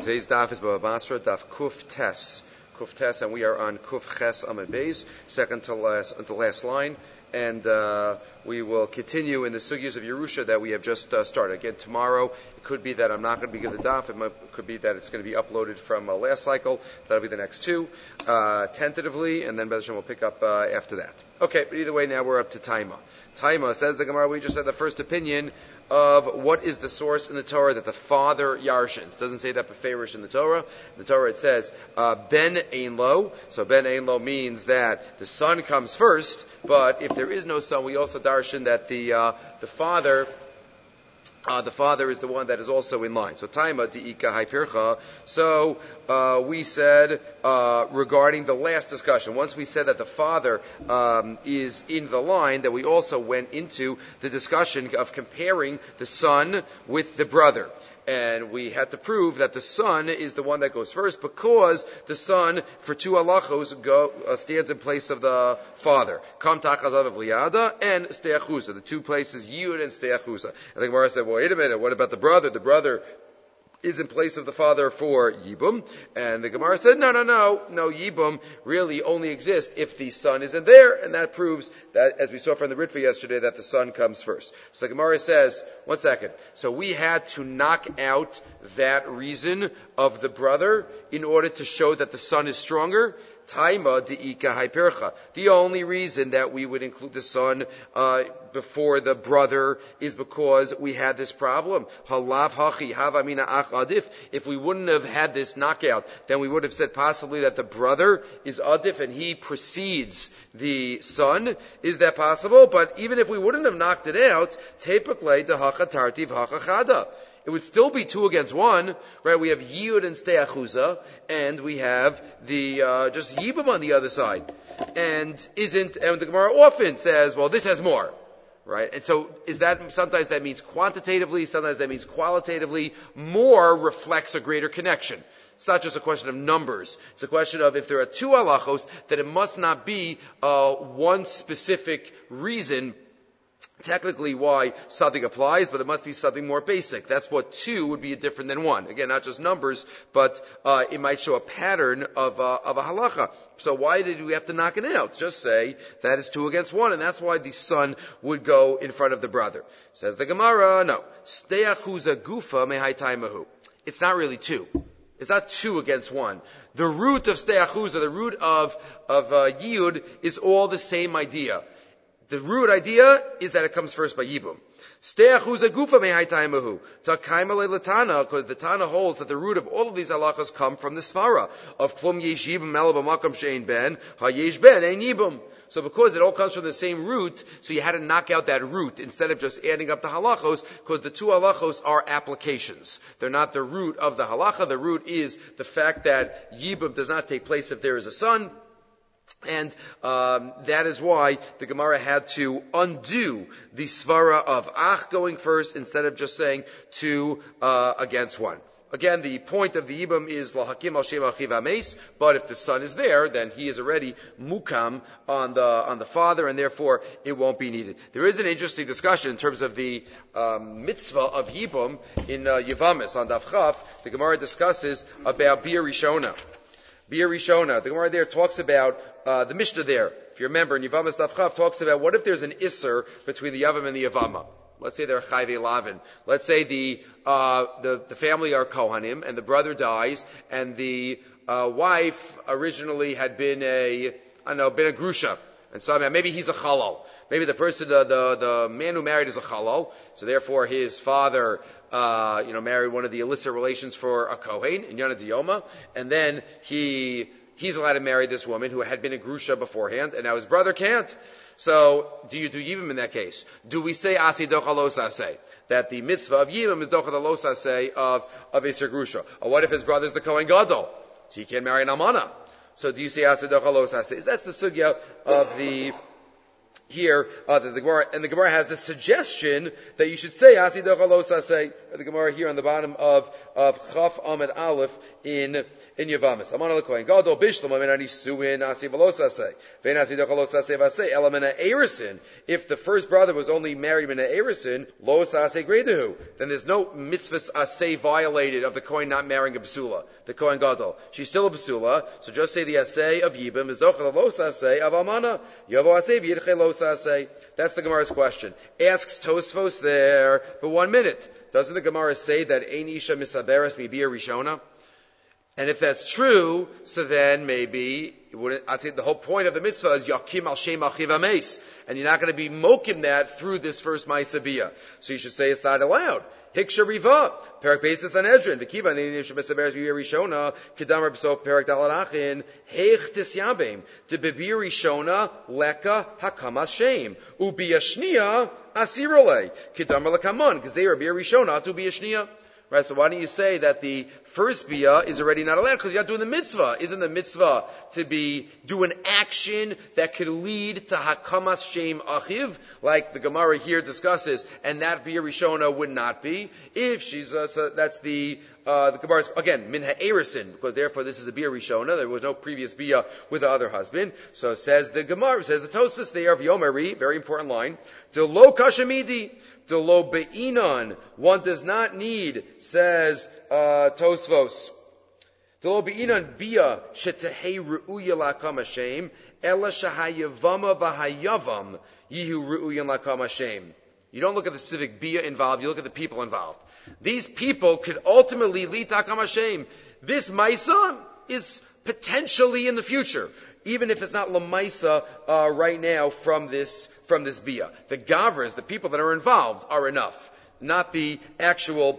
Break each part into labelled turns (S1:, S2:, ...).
S1: Today's daf is Bava Basra, daf Kuf Tes. Kuf Tes, and we are on Kuf Ches Amud Beis, second to last line. And we will continue in the sugyas of Yerusha that we have just started. Again, tomorrow, it could be that I'm not going to be giving the daf. It could be that it's going to be uploaded from last cycle. That'll be the next two, tentatively, and then Bez Hashem will pick up after that. Okay, but either way, now we're up to Taima. Taima, says the Gemara, we just said the first opinion of what is the source in the Torah that the father yarshins. Doesn't say that beferish in the Torah. In the Torah it says ben ein lo. So ben ein lo means that the son comes first, but if there is no son, we also darshan that the father is the one that is also in line. So taima diika hypircha. So we said regarding the last discussion, once we said that the father is in the line, that we also went into the discussion of comparing the son with the brother. And we had to prove that the son is the one that goes first because the son, for two halachos, stands in place of the father. Kam tachazav of liyada and steachusa. The two places, yud and steachusa. And the Gemara said, well, wait a minute, what about the brother? The brother is in place of the father for Yibum. And the Gemara said, no, Yibum really only exists if the son isn't there, and that proves that, as we saw from the Ritva yesterday, that the son comes first. So the Gemara says, one second, so we had to knock out that reason of the brother in order to show that the son is stronger. Taima deika hypercha. The only reason that we would include the son before the brother is because we had this problem. Halav hachi havamina ach adif. If we wouldn't have had this knockout, then we would have said possibly that the brother is adif and he precedes the son. Is that possible? But even if we wouldn't have knocked it out, tepakle dehacha tartiv hacha chada. It would still be 2 against 1, right? We have Yud and Steachuza, and we have the just Yibam on the other side. And the Gemara often says, well, this has more, right? And so sometimes that means quantitatively, sometimes that means qualitatively. More reflects a greater connection. It's not just a question of numbers. It's a question of if there are 2 halachos, that it must not be one specific reason technically why something applies, but it must be something more basic. That's what 2 would be different than 1. Again, not just numbers, but it might show a pattern of a halacha. So why did we have to knock it out? Just say that is 2 against 1, and that's why the son would go in front of the brother. Says the Gemara, no. Steachuza gufa mehai taimahu. It's not really 2. It's not 2 against 1. The root of steachuza, the root of yiyud, is all the same idea. The root idea is that it comes first by Yibum. Steachuza gufa mehai taimahu. Takaima le'latana, because the Tana holds that the root of all of these halachas come from the svara of klum yesh yibum ela b'makam she'ein ben, ha-yesh ben ein yibum. So because it all comes from the same root, so you had to knock out that root instead of just adding up the halachos, because the 2 halachos are applications. They're not the root of the halacha. The root is the fact that Yibum does not take place if there is a son. And that is why the Gemara had to undo the svara of ach going first instead of just saying 2 against 1. Again, the point of the Yibam is lahakim al shem achiv hameis, but if the son is there, then he is already mukam on the father, and therefore it won't be needed. There is an interesting discussion in terms of the mitzvah of Yibam in Yevamis on Daf Chaf. The Gemara discusses about Bia Rishona. Bia Rishona. The Gemara there talks about the Mishnah there. If you remember, in Yevamis Daf Chaf talks about what if there's an isser between the Yavam and the Yavama. Let's say they're Chayvei Lavin. Let's say the family are Kohanim and the brother dies and the wife originally had been a Grusha. And so maybe he's a Chalal. Maybe the person, the man who married is a Chalal. So therefore his father, married one of the illicit relations for a Kohen in Yonah Diyoma. And then he's allowed to marry this woman who had been a Grusha beforehand, and now his brother can't. So, do you do Yibam in that case? Do we say Asi Docha Lo Saseh? That the mitzvah of Yibam is Docha Lo Saseh of Iser Grusha. Or what if his brother's the Kohen Gadol? So he can't marry an Almana. So do you say Asi Docha Lo Saseh? That's the sugya of the here, the Gemara has the suggestion that you should say Asi Docha Lo Saseh. The Gemara here on the bottom of Chaf Amid Aleph in Yavamis. Aman al Kohen Gadol Bishlam Aminani Suin Asi Velo Saseh. Vein Asi Docha Lo Saseh Vaseh Elamena Erison. If the first brother was only married in Erison, Lo Saseh Gredahu, then there's no mitzvahs Aseh violated of the Kohen not marrying a Basula, the Kohen Gadol. She's still a Basula, so just say the Aseh of Yibam is Docha Lo Saseh of Amana. Yavo Aseh V'yidche Lo Saseh. That's the Gemara's question. Asks Tosfos there, but 1 minute. Doesn't the Gemara say that Ein Isha Misaberes Mibir Rishona? And if that's true, so then maybe, I think the whole point of the mitzvah is Yakim al Shem Achiv Ames. And you're not going to be mokim that through this first Ma'aseh. So you should say it's not allowed. Hiksha Riva, Perak Beis Sanhedrin, V'kiva Ein Isha Misaberes Mibir Rishona, Kedam Reb Sof Perak Dalad Achin, Heich Tisyabim, De Bibir Rishona, Leka Hakamas Shem, Ubi Yashnia, Asirole, Kedam Lekaman, because they are Bir Rishona to be Yashnia. Right, so why don't you say that the first biyah is already not allowed? Because you're not doing the mitzvah. Isn't the mitzvah to do an action that could lead to hakamas shem achiv, like the Gemara here discusses, and that biyah rishona would not be? If she's, so that's the Gemara's, again, min ha'erison, because therefore this is a biyah rishona, there was no previous biyah with the other husband. So says the Gemara, says the Tosfos there of Yomari, very important line, de lo kashamidi, de lo be'inan, one does not need, says Tosfos, de lo be'inan biyah shetehei ru'uya lakam Hashem, ela shahayavama v'hayavam yihu ru'uyan lakam Hashem. You don't look at the specific biyah involved, you look at the people involved. These people could ultimately lead to Hakam Hashem. This Maisa is potentially in the future, even if it's not Lamaisa right now from this biyah. The Gavras, the people that are involved, are enough, not the actual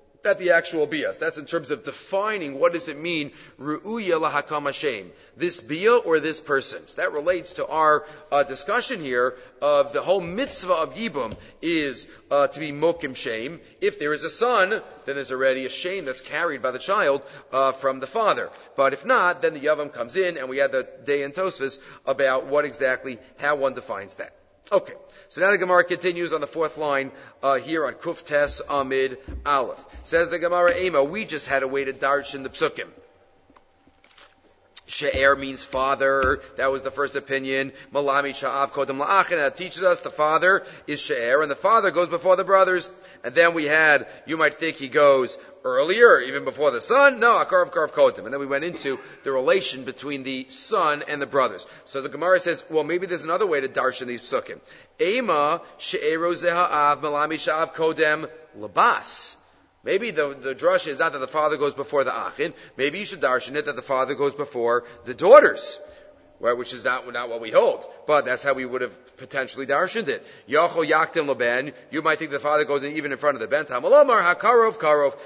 S1: biyah. That's in terms of defining what does it mean, Ru'uya lahakam Hashem, this biyah or this person. So that relates to our discussion here of the whole mitzvah of Yibum is to be mokim shem. If there is a son, then there's already a shame that's carried by the child from the father. But if not, then the Yavam comes in, and we had the day in Tosfos about how one defines that. Okay, so now the Gemara continues on the fourth line here on Kuf Tes Amid Aleph. Says the Gemara, Ema, we just had a way to darshan the psukim. She'er means father. That was the first opinion. Malami sha'av kodem la'achin. That teaches us the father is she'er, and the father goes before the brothers. And then we had, you might think he goes earlier, even before the son. No, akarav kodem. And then we went into the relation between the son and the brothers. So the Gemara says, well, maybe there's another way to darshan these psukim. Ema she'ero zeha'av malami sha'av kodem labas. Maybe the drasha is not that the father goes before the achin. Maybe you should darshan it that the father goes before the daughters, right? Which is not what we hold. But that's how we would have potentially darshaned it. Yachol yaktim leben. You might think the father goes even in front of the ben. Tamalamar hakarov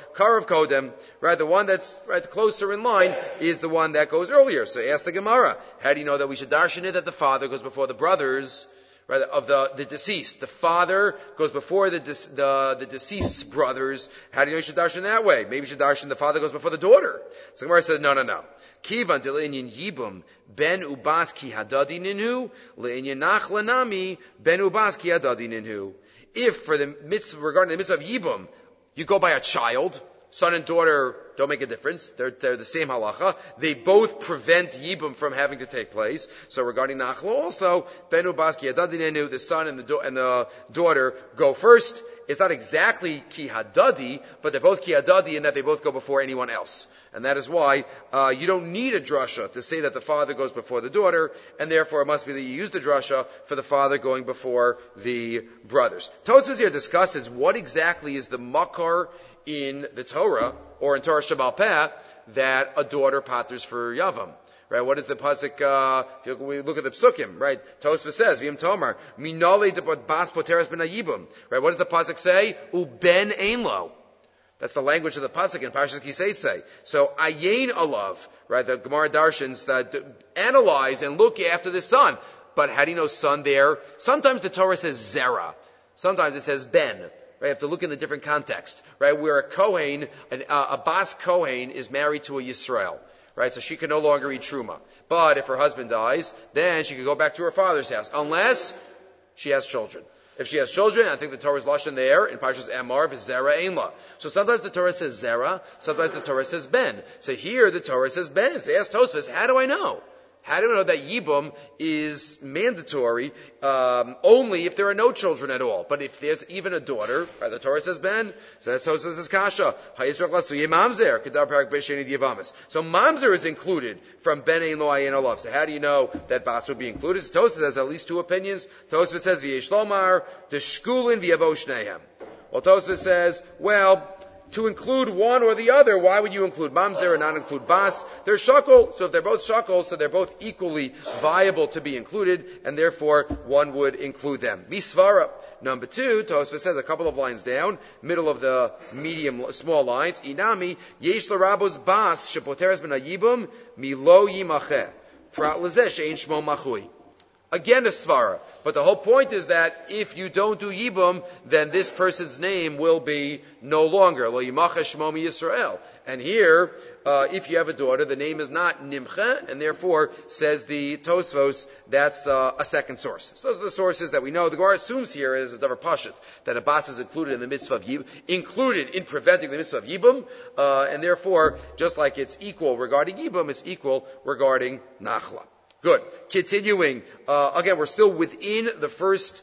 S1: kodem. Right, the one that's right closer in line is the one that goes earlier. So ask the Gemara, how do you know that we should darshan it that the father goes before the brothers? Right, of the deceased. The father goes before the deceased's brothers. How do you know you should darshan that way? Maybe you should darshan the father goes before the daughter. So Gemara says, no. Kivan til inyan yibum ben ubas ki hadadi ninhu le'inyan nach lanami ben ubas ki hadadi ninhu. If for the mitzvah, regarding the mitzvah of yibum, you go by a child, son and daughter don't make a difference. They're the same halacha. They both prevent yibum from having to take place. So regarding nachla also, benu baski hadadinenu, the son and the daughter go first. It's not exactly ki hadadi, but they're both ki hadadi in that they both go before anyone else. And that is why you don't need a drasha to say that the father goes before the daughter, and therefore it must be that you use the drasha for the father going before the brothers. Tosfos here discusses what exactly is the makar in the Torah, or in Torah Shabbal Peh, that a daughter paters for Yavam. Right, what is the pasuk? If we look at the psukim, right? Tosfos says, "V'im Tomar minale de bas poteres ben ayibum." Right, what does the pasuk say? Uben einlo. That's the language of the pasuk in Parshas Kisei. So ayin alav. Right, the Gemara darshans that analyze and look after the son. But how do you know son there? Sometimes the Torah says zera. Sometimes it says ben. Right, you have to look in the different context, right? Where a Kohen, a Bas Kohen is married to a Yisrael, right? So she can no longer eat Truma. But if her husband dies, then she can go back to her father's house. Unless she has children. If she has children, I think the Torah's lashon there in Parshas Emor v'zera ein la. So sometimes the Torah says zera, sometimes the Torah says ben. So here the Torah says ben. So ask Tosfos, how do I know? How do we know that Yibum is mandatory only if there are no children at all? But if there's even a daughter, right, the Torah says ben, says Tosfos says kasha. So mamzer is included from ben ein lo ayin olav. So how do you know that bas would be included? So Tosfos has at least two opinions. Tosfos says v'yesh lomar deshkulin v'yavo shnehem. Well, Tosfos says, well, to include one or the other, why would you include mamzer and not include bas? They're shakol, so if they're both shakol, so they're both equally viable to be included, and therefore one would include them. Misvara. Number two, Tosfos says a couple of lines down, middle of the small lines, inami, yesh l'rabos bas, shepoteres ben hayibum, milo yimacheh. Prat lezeh she'ein shmo machui. Again, a svara. But the whole point is that if you don't do Yibum, then this person's name will be no longer. Lo yimacha shmo mi Yisrael. And here, if you have a daughter, the name is not Nimcha, and therefore, says the Tosfos, that's a second source. So those are the sources that we know. The Gemara assumes here is a davar pashut, that a bas is included in the mitzvah of Yibum, included in preventing the mitzvah of Yibum, and therefore, just like it's equal regarding Yibum, it's equal regarding Nachla. Good. Continuing, again, we're still within the first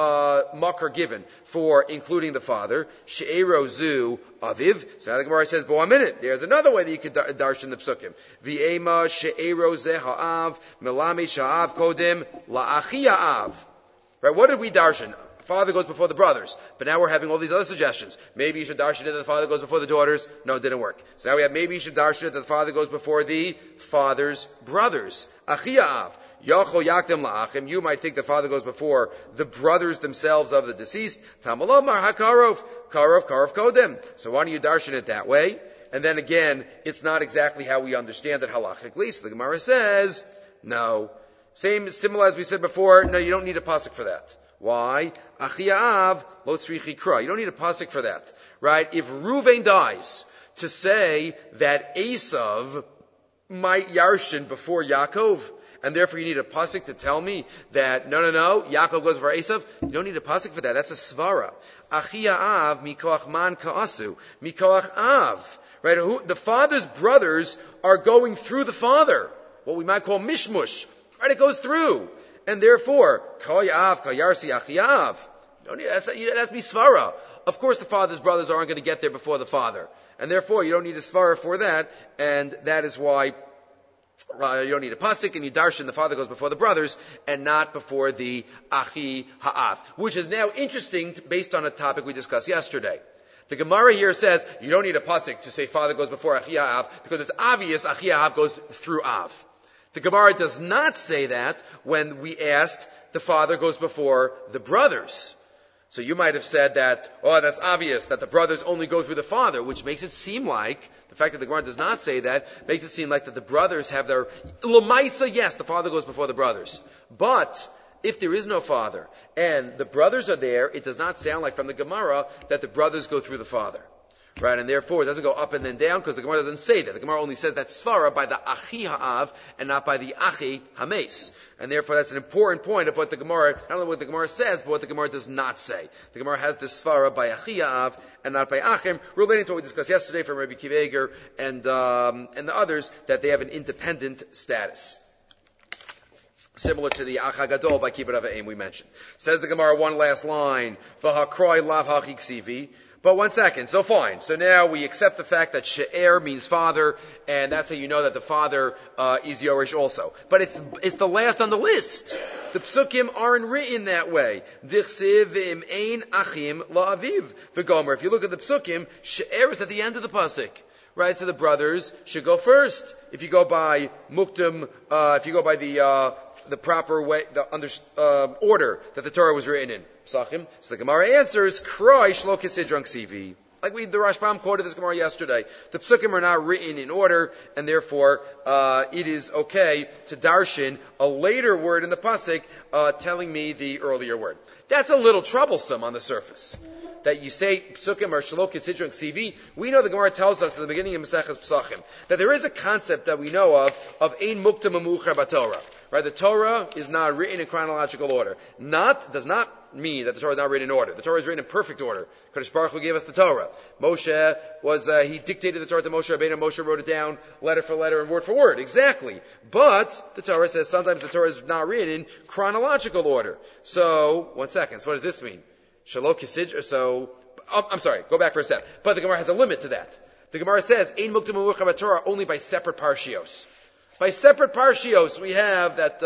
S1: makar given for including the father. She'ero zu aviv. So now the Gemara says, but 1 minute, there's another way that you could darshan the psukim. V'ema she'ero ze ha'av, melami sha'av kodim la'achi ha'av. Right, what did we darshan? Father goes before the brothers. But now we're having all these other suggestions. Maybe you should darshan it that the father goes before the daughters. No, it didn't work. So now we have maybe you should darshan it that the father goes before the father's brothers. Achiya'av. Yachol yakdem la'achim. You might think the father goes before the brothers themselves of the deceased. Tamalov mar hakarov. Karov kodem. So why don't you darshan it that way? And then again, it's not exactly how we understand it halachically. So the Gemara says, no. Similar as we said before, no, you don't need a pasuk for that. Why? Achiya'av lo tzrichi kra. You don't need a pasuk for that, right? If Reuven dies, to say that Esav might yarshin before Yaakov, and therefore you need a pasuk to tell me that no, Yaakov goes for Esav. You don't need a pasuk for that. That's a svara. Achiya'av mikoach man ka'asu mikoach av. Right? The father's brothers are going through the father, what we might call mishmush. Right? It goes through. And therefore, Koyav, Kayarsi, Achiyav. That's misvara. Of course the father's brothers aren't going to get there before the father. And therefore, you don't need a svara for that. And that is why you don't need a pasuk, and you darshan, the father goes before the brothers, and not before the Achi Ha'av. Which is now interesting based on a topic we discussed yesterday. The Gemara here says, you don't need a pasuk to say father goes before Achi Ha'av, because it's obvious Achi Ha'av goes through Av. The Gemara does not say that when we asked the father goes before the brothers. So you might have said that, that's obvious, that the brothers only go through the father, which makes it seem like, the fact that the Gemara does not say that, makes it seem like that the brothers have their, L'maisa, yes, the father goes before the brothers. But, if there is no father, and the brothers are there, it does not sound like from the Gemara that the brothers go through the father. Right, and therefore it doesn't go up and then down because the Gemara doesn't say that. The Gemara only says that svara by the achi ha'av and not by the achi hames. And therefore that's an important point of what the Gemara, not only what the Gemara says, but what the Gemara does not say. The Gemara has this svara by achi ha'av and not by achim, relating to what we discussed yesterday from Rabbi Kiva Eger and the others, that they have an independent status. Similar to the Acha Gadol by Kibbutz Avim we mentioned. Says the Gemara, one last line, V'hakroi lav hachiksivi. But 1 second, so fine. So now we accept the fact that she'er means father, and that's how you know that the father is Yorish also. But it's the last on the list. The psukim aren't written that way. Dichsiv v'im ein achim la'aviv v'gomer. If you look at the psukim, she'er is at the end of the pasuk. Right, so the brothers should go first. If you go by muktam, if you go by the proper way, the order that the Torah was written in. Psachim. So the Gemara answers, Kroi shlo kisidron ksivi. Like the Rashbam quoted this Gemara yesterday. The psukim are not written in order, and therefore it is okay to darshan a later word in the pasuk telling me the earlier word. That's a little troublesome on the surface. That you say psukim or shalok kisidron ksivi. We know the Gemara tells us at the beginning of Maseches Pesachim that there is a concept that we know of ein mukta memucher b'Torah. Right? The Torah is not written in chronological order. Does not mean that the Torah is not written in order. The Torah is written in perfect order. Kadosh Baruch Hu gave us the Torah. Moshe he dictated the Torah to Moshe Rabbeinu. Moshe wrote it down letter for letter and word for word. Exactly. But the Torah says sometimes the Torah is not written in chronological order. So, 1 second. So what does this mean? Shalok Kisidr, I'm sorry, go back for a step. But the Gemara has a limit to that. The Gemara says, Ein Mukta Memucha b'Torah only by separate parshios. By separate parshios, we have that,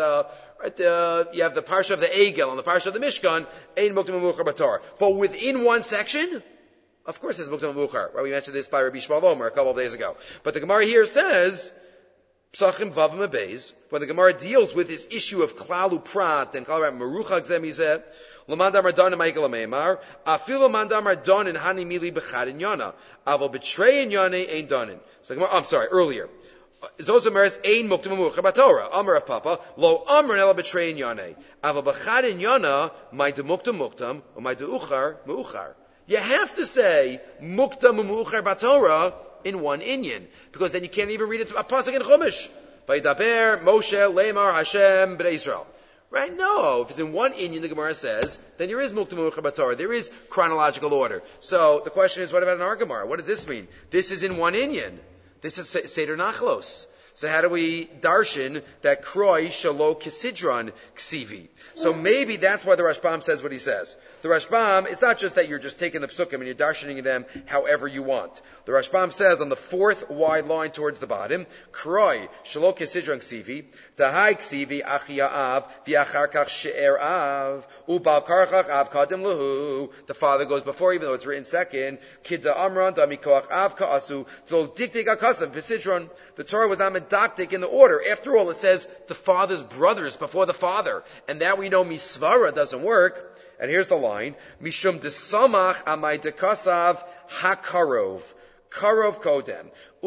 S1: you have the parsha of the Egel and the parsha of the Mishkan, Ein Mukta Memucha b'Torah. But within one section, of course it's Mukta Memucha. Right? We mentioned this by Rabbi Shmuel Omer a couple of days ago. But the Gemara here says, Psachim Vav Mebez, when the Gemara deals with this issue of Klalu Prat and Klalu Merucha Gzemizeh, Lamandam Ardon and Michael Ameimar, Afilo Mandam Ardon and Hani Mili Bechad in Yana, Avo Betray in Yana Ein Donin. So I'm sorry, earlier. Zozomeres Ein Mukta Memucha b'Torah. Amar of Papa, Lo Amr Nela Betray in Yana. Avo Bechad in Yana, my de Mukta Muktam, or my de Uchar Meuchar. You have to say Mukta Memucha b'Torah in one inyan, because then you can't even read it a pasuk in Chumash. Vaydaber Moshe Lemar Hashem B'nai Yisrael. Right? No. If it's in one inyan, the Gemara says, then there is Mukta Memucha b'Torah. There is chronological order. So the question is, what about an Argamar? What does this mean? This is in one inyan. This is Seder Nachlos. So how do we darshan that Kroi Shalo Kisidron Ksivi? So maybe that's why the Rashbam says what he says. The Rashbam, it's not just that you're just taking the psukim and you're darshaning them however you want. The Rashbam says on the fourth wide line towards the bottom, Kroi Shalo Kisidron Ksivi, Tahai Ksivi Achia Av, V'achar Kach She'er Av, Ubal Karchach Av Kadim Lahu. The father goes before, even though it's written second. Kidda Amran Damikoach Av Ka'asu, Tlo Diktik Akasav V'Sidron. The Torah was not medactic in the order. After all, it says the father's brothers before the father. And that we know misvara doesn't work. And here's the line. Mishum desamach amay dekasav hakarov. Karov kodem.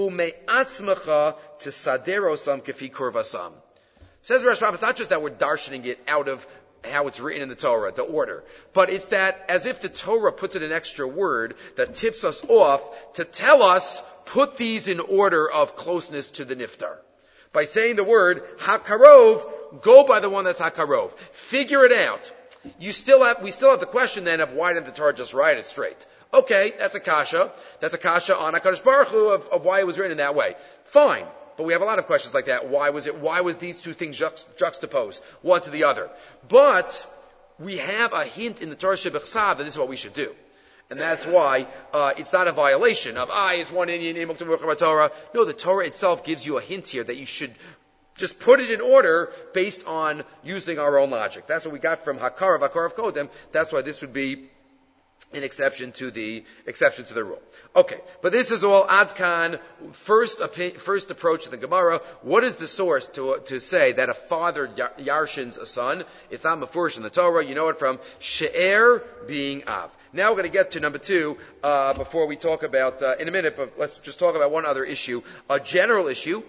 S1: Ume'atzmacha tesaderosam kefi kurvasam. Says Rashbam, it's not just that we're darshaning it out of how it's written in the Torah, the order. But it's that as if the Torah puts in an extra word that tips us off to tell us, put these in order of closeness to the niftar. By saying the word hakarov, go by the one that's hakarov. Figure it out. We still have the question then of why didn't the Torah just write it straight? Okay, that's a kasha. That's a kasha on HaKadosh Baruch Hu of why it was written in that way. Fine. But we have a lot of questions like that. Why was these two things juxtaposed, one to the other? But we have a hint in the Torah Shebechsav that this is what we should do. And that's why it's not a violation of, it's one inyan, Torah. No, the Torah itself gives you a hint here that you should just put it in order based on using our own logic. That's what we got from Hakarav Kodem. That's why this would be an exception to the rule. Okay, but this is all Adkan, first approach to the Gemara. What is the source to say that a father yarshins a son? It's not mafurish in the Torah. You know it from She'er being Av. Now we're going to get to number 2 before we talk about in a minute. But let's just talk about one other issue, a general issue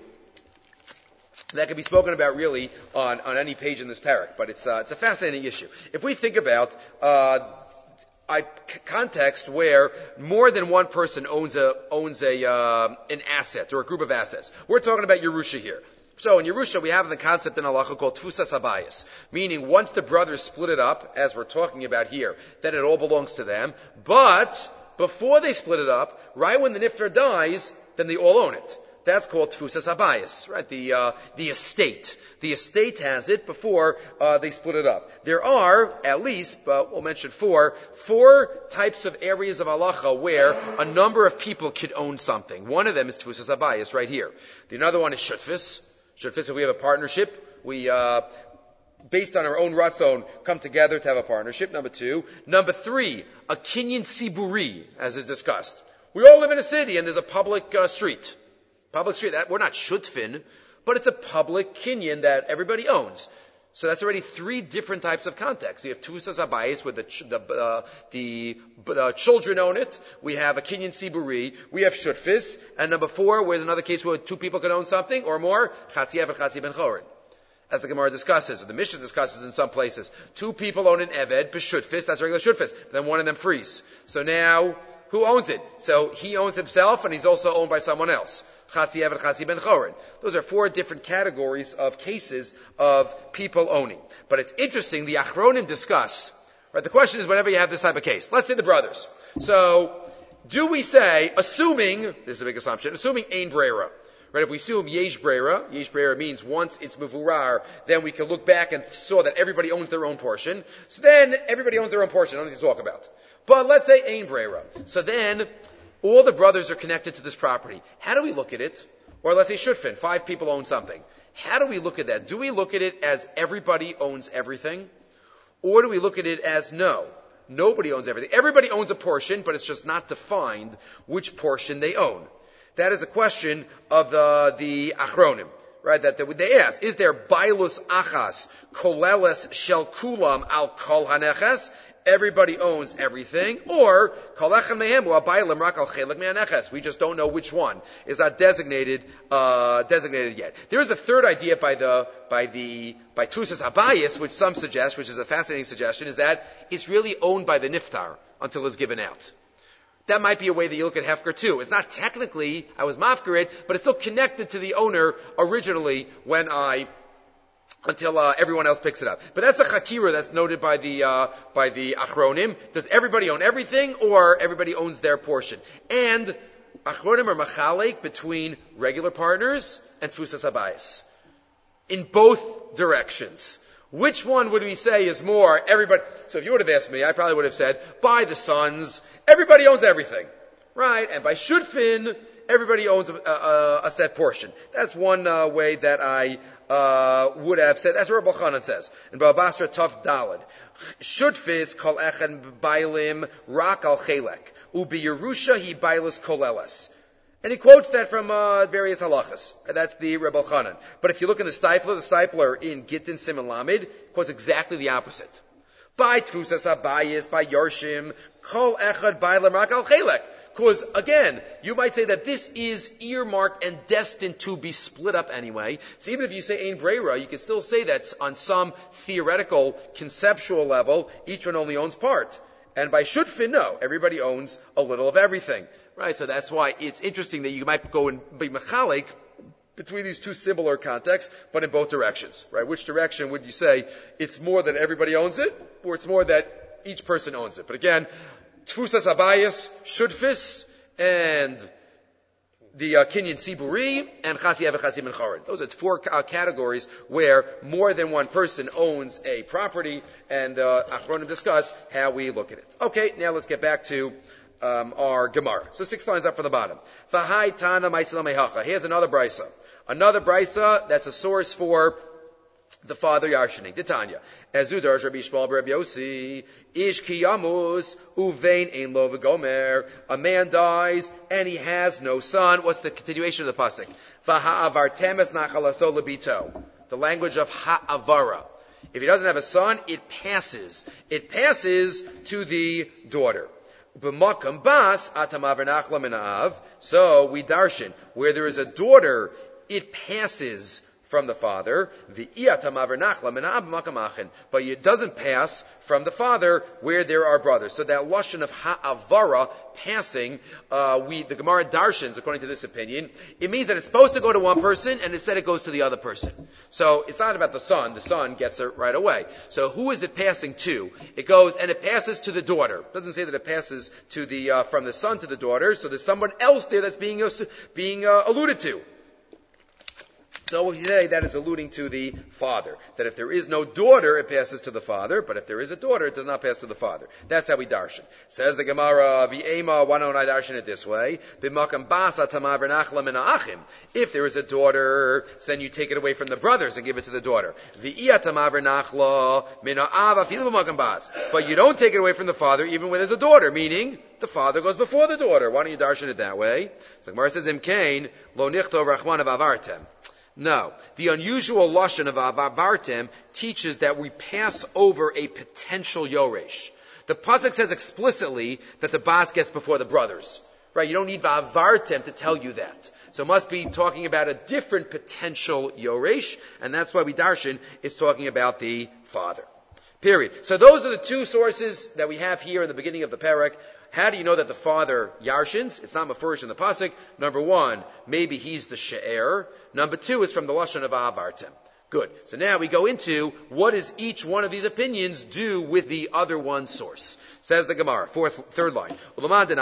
S1: that can be spoken about really on any page in this parak. But it's a fascinating issue. If we think about a context where more than one person owns an asset or a group of assets. We're talking about Yerusha here. So in Yerusha we have the concept in halacha called tfusas habayis, meaning once the brothers split it up, as we're talking about here, then it all belongs to them. But before they split it up, right when the niftar dies, then they all own it. That's called tfusas habayis, right? The estate. The estate has it before they split it up. There are at least, we'll mention four types of areas of halacha where a number of people could own something. One of them is tfusas habayis right here. The another one is shutfis. Shutfis, if we have a partnership, we based on our own ratzon, come together to have a partnership. Number 2. Number 3, a kinyan siburi, as is discussed. We all live in a city and there's a public street. Public street, we're not shutfin, but it's a public kinyan that everybody owns. So that's already 3 different types of contexts. You have tfusas habayis, where the children own it. We have a kinyan siburi. We have shutfis. And number 4, where's another case where 2 people can own something or more? Chatzi ev and chatzi ben chorin. as the Gemara discusses, or the Mishnah discusses in some places. Two people own an Eved, b'shutfis, that's a regular shutfis. Then one of them frees. So now, who owns it? So he owns himself, and he's also owned by someone else. Chatzi Eved, Chatzi Ben Chorin. Those are 4 different categories of cases of people owning. But it's interesting, the Achronim discuss, right? The question is whenever you have this type of case. Let's say the brothers. So, do we say, assuming, this is a big assumption, assuming Ein Breira, right? If we assume Yesh Breira means once it's Mevurar, then we can look back and saw that everybody owns their own portion. So then, everybody owns their own portion, nothing to talk about. But let's say Ein Breira. So then, all the brothers are connected to this property. How do we look at it? Or let's say Shutfin, 5 people own something. How do we look at that? Do we look at it as everybody owns everything? Or do we look at it as no? Nobody owns everything. Everybody owns a portion, but it's just not defined which portion they own. That is a question of the Achronim, right? That they ask, is there bailus achas koleles shel kulam al kol haneches? Everybody owns everything, or kolechem mehem u'abaylim rak al chelik me'aneches. We just don't know which one is not designated yet. There is a third idea by Tusas Habayis, which some suggest, which is a fascinating suggestion, is that it's really owned by the niftar until it's given out. That might be a way that you look at Hefker too. It's not technically, I was mafkarid, but it's still connected to the owner originally until everyone else picks it up. But that's a chakira that's noted by the Achronim. Does everybody own everything, or everybody owns their portion? And Achronim are machalek between regular partners and Tfusas Habayis. In both directions. Which one would we say is more everybody? So if you would have asked me, I probably would have said, by the sons, everybody owns everything. Right? And by Shutfin, everybody owns a set portion. That's one way that I would have said. That's what Rabbi Chanan says. And Baba Basra Tov Dalad. Shutfis kol echen bailim rak al chelek. Ubi Yerusha he bailus koleles. And he quotes that from various halachas. That's the Rebbe Chanan. But if you look in the Stipler in Gittin Simon Lamed quotes exactly the opposite. By Tfusas Habayis, by Yarshim, Kol Echad Bailam Rak Al Chelek. Because, again, you might say that this is earmarked and destined to be split up anyway. So even if you say Ein Breira, you can still say that on some theoretical, conceptual level, each one only owns part. And by Shutfin, no. Everybody owns a little of everything. Right? So that's why it's interesting that you might go and be mechalik between these two similar contexts, but in both directions. Right? Which direction would you say it's more that everybody owns it, or it's more that each person owns it? But again, Tfusas Habayis, Shutfis, and the Kinyan Siburi, and Chatzi Eved, Chatzi Ben Chorin. Those are 4 categories where more than one person owns a property, and Achronim discuss how we look at it. Okay, now let's get back to our Gemara. So 6 lines up from the bottom. V'hai Tana Ma'aseh Mehacha. Here's another brisa. Another brisa that's a source for the father Yarshaning. Titania. Ezudar Rabbi Shmuel Rabbi Yossi. Ish kiyamus uvein ein lo v'gomer. A man dies and he has no son. What's the continuation of the pasuk? V'ha'avartem es nachalaso lebito. The language of ha'avara. If he doesn't have a son, it passes. It passes to the daughter. B'makam bas atamav nachla minaav. So we darshan where there is a daughter, it passes from the father. But it doesn't pass from the father where there are brothers. So that lashon of ha'avara, passing, the Gemara darshans, according to this opinion, it means that it's supposed to go to one person and instead it goes to the other person. So it's not about the son. The son gets it right away. So who is it passing to? It goes and it passes to the daughter. It doesn't say that it passes to from the son to the daughter. So there's someone else there that's being alluded to. So we say that is alluding to the father. That if there is no daughter, it passes to the father, but if there is a daughter, it does not pass to the father. That's how we darshan. Says the Gemara, V'ema, why don't I darshan it this way? B'makam basa tamav v'nachla min ha'achim. If there is a daughter, so then you take it away from the brothers and give it to the daughter. V'iyah tamav v'nachla min ha'av afilu b'makam bas. But you don't take it away from the father even when there's a daughter, meaning the father goes before the daughter. Why don't you darshan it that way? So the Gemara says, Imkain, lo nichtov rachman of avartem. No. The unusual lashon of avartem teaches that we pass over a potential yoresh. The pasuk says explicitly that the bas gets before the brothers. Right? You don't need va'avartem to tell you that. So it must be talking about a different potential yoresh, and that's why we darshan is talking about the father. Period. So those are the two sources that we have here in the beginning of the parak. How do you know that the father yarshins? It's not mafurish in the pasuk. Number one, maybe he's the she'er. Number two is from the lashon of avartem. Good. So now we go into what does each one of these opinions do with the other one source. Says the Gemara, third line. According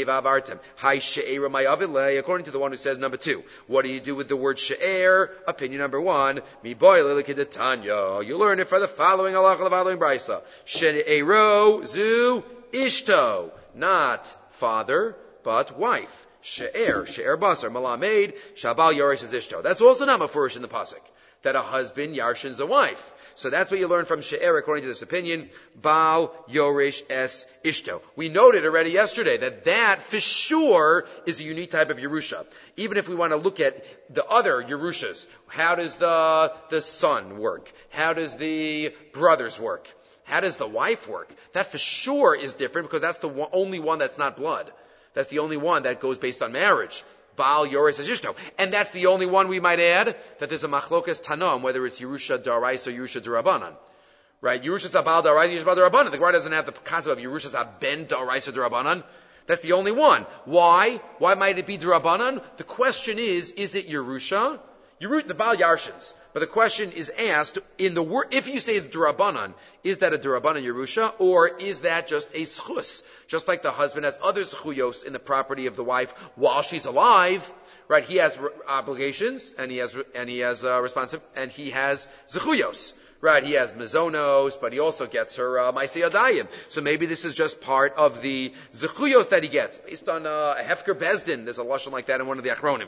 S1: to the one who says number two, what do you do with the word she'er? Opinion number one, you learn it for the following halacha, the following brisa. She'ero zu ishto, not father, but wife. She'er basar, malamed, shabal yoresh is ishto. That's also not mafurish in the pasuk, that a husband yarshins a wife. So that's what you learn from she'er according to this opinion. Baal yoresh es ishto. We noted already yesterday that for sure is a unique type of Yerusha. Even if we want to look at the other Yerushas, how does the son work? How does the brothers work? How does the wife work? That for sure is different because that's the only one that's not blood. That's the only one that goes based on marriage. Baal Yoresh Ishto. And that's the only one we might add that there's a machlokas tanom, whether it's Yerusha Darais or Yerusha Durabanan. Right? Yerusha Zabal Darais, Yerusha Durabanan. The Gemara doesn't have the concept of Yerusha Zaben Darais or Durabanan. That's the only one. Why? Why might it be Durabanan? The question is it Yerusha? The Baal Yarshins. But the question is asked in the word, if you say it's Durabanan, is that a Durabanan Yerusha, or is that just a schus? Just like the husband has other schuyos in the property of the wife while she's alive, right? He has obligations, and he has responsive, and he has zechuyos. Right, he has mezonos, but he also gets her ma'aseh yadayim. So maybe this is just part of the zechuyos that he gets, based on a hefker bezdin. There's a lashon like that in one of the achronim.